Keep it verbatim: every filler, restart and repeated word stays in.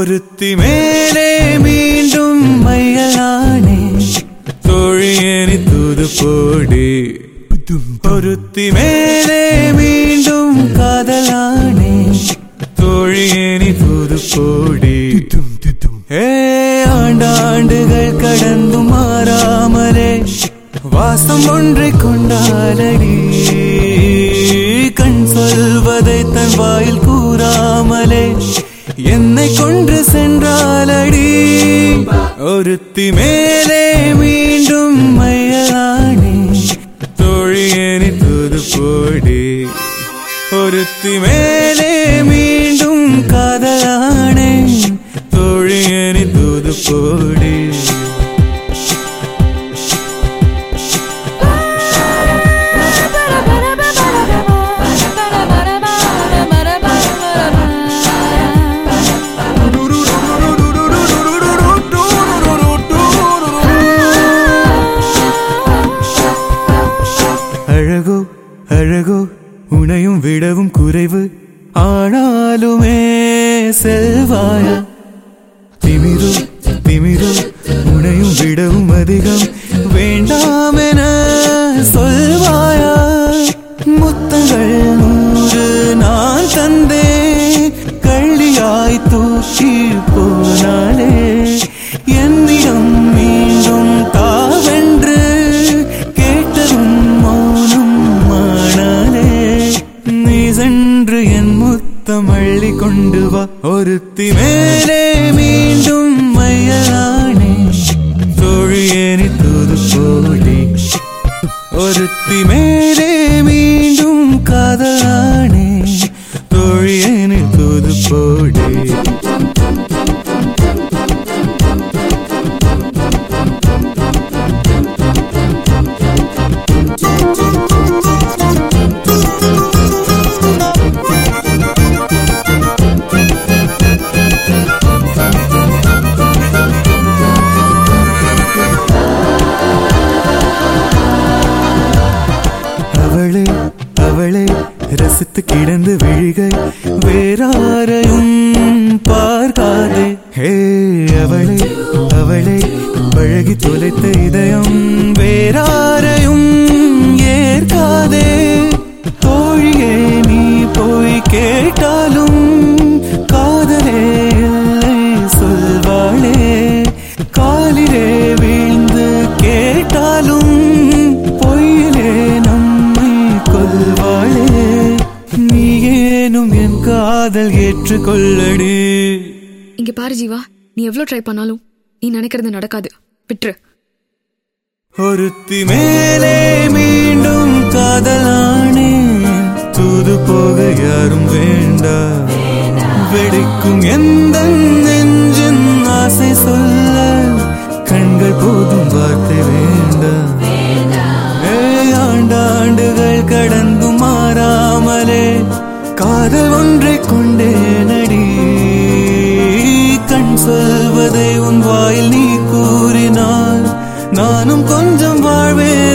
ஒருத்தி மேலே மீண்டும் மையலானே தோழியேனி தூது போடி ஒருத்தி மேலே மீண்டும் காதலானே தோழியேனி தூது போடி ஏ ஆண்டாண்டுகள் கடந்து மாறாமலே வாசம் ஒன்றை கொண்டாலடி கண் சொல்வதை தன் வாயில் கூறாமலே என்னை கொன்று சென்றாலடி ஒருத்தி மேலே மீண்டும் மையலானே தோழியேனி தூது போடி ஒருத்தி மேலே மீண்டும் காதலானே தோழியேனி தூது போடி அழகோ அழகோ உனையும் விடவும் குறைவு ஆனாலுமே செல்வாயா திமிரு திமிரு உனையும் விடவும் அதிகம் வேண்டாமென சொல்வாயா முத்தங்கள் நூறு நான் தந்தேன் கள்ளியாய் தூக்கி போனாலே என்னிடம் மீண்டும் தாவென்று கேட்டதும் மௌனம் மானாலே நீ சென்று என் முத்தம் அள்ளி கொண்டு வா ஒருத்தி மேலே மீண்டும் மையலானே தோழியேனி தூது போடி ஒருத்தி மேலே மீண்டும் காதலானே தோழியேனி தூது போடி அவளே அவளே ரசித்து கிடந்து விழிகை வேறாரையும் பார்க்காதே ஹே அவளே அவளே பழகி தொலைத்த இதயம் வேறாரையும் ஏற்காதே தோழியே நீ போய் கேட்டாலும் காதலே இல்லை சொல்வாளே காலிலே வீழ்ந்து கேட்டாலும் பொய்யிலே நம்மை கொல்வாளே நீ ஏனும் என் காதல் ஏற்றுக்கொள்ளடி இங்க பாரு ஜீவா, நீ எவ்வளவு ட்ரை பண்ணாலும் நீ நினைக்கிறது நடக்காது, விட்டுரு. ஒருத்தி மேலே மீண்டும் காதலானே தூது போக யாரும் வேண்டாம் வெடிக்கும் எந்த நெஞ்சின் ஆசை சொல்ல கண்கள் போதும் வார்த்தை வேண்டாம் ஆண்டாண்டுகள் கடந்து மாறாமலே காதல் ஒன்றை கொண்டே நடி கண் சொல்வதை உன் வாயில் நீ கூறினால் நானும் கொஞ்சம் வாழ்வேன்